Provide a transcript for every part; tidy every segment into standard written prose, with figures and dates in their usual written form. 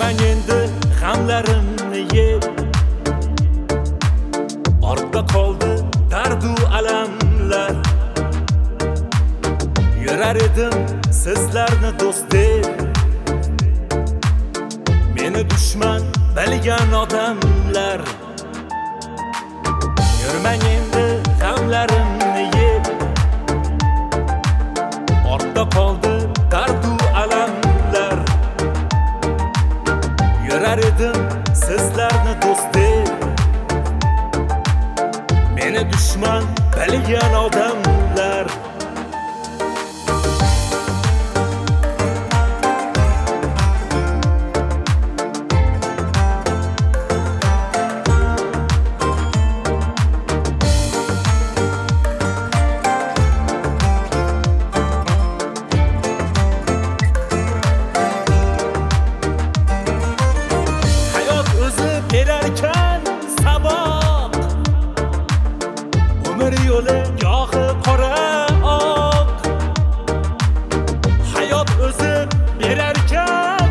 Yurmang endi g'amlarimni yeb, ortda qoldi dardu alamlar. Yurar edim sizlarni do'st deb, meni dushman bilgan odamlar. Yurmang endi g'amlarimni yeb, ortda qoldi dardu alamlar. Yurar edim sizlarni do'st deb, meni dushman bilgan odamlar. Berarkan saboq, umr yo'li gohi qora oq. Hayot o'zi berarkan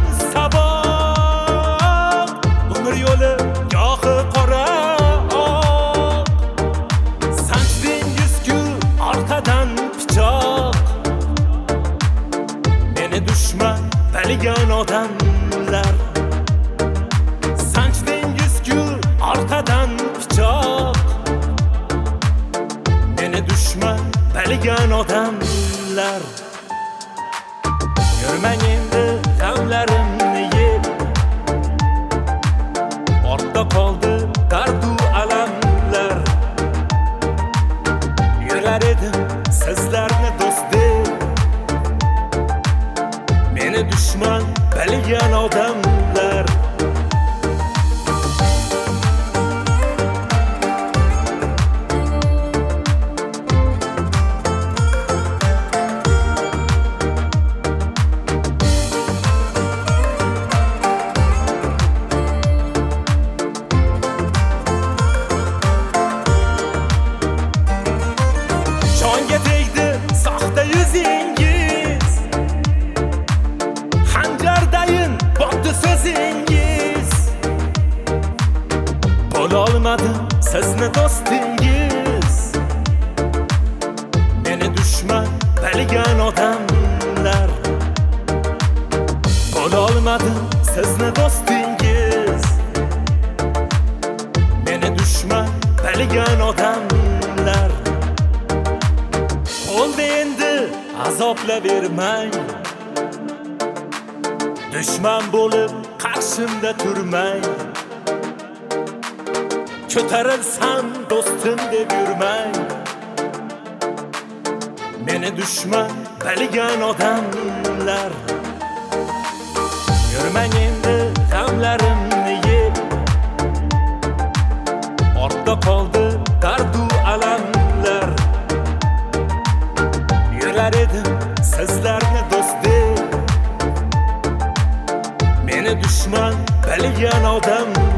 saboq, umr yo'li gohi qora oq. Sanchdingiz-ku orqadan pichoq, meni dushman bilgan odamlar. Orqadan pichoq, meni dushman bilgan odamlar. Yurmang endi g'amlarimni yeb, ortda qoldi dardu alamlar. Yurar edim sizlarni do'st deb, meni dushman bilgan odamlar. Jonga tegdi soxta yuzingiz, hanjardayin botdi so'zingiz. Bo'lolmadim sizni do'stingiz, meni dushman bilgan odamlar. Bo'lolmadim sizni do'stingiz, meni dushman bilgan odamlar. Bo'ldi endi azoblavermang, dushman bo'lib qarshimda turmang. Ko'tarilsam do'stim deb yurmang, meni dushman bilgan odamlar. Yurmang endi g'amlarimni yeb, ortda qoldi dardu alamlar. Yurar edim sizlarni do'st deb, meni dushman bilgan odam.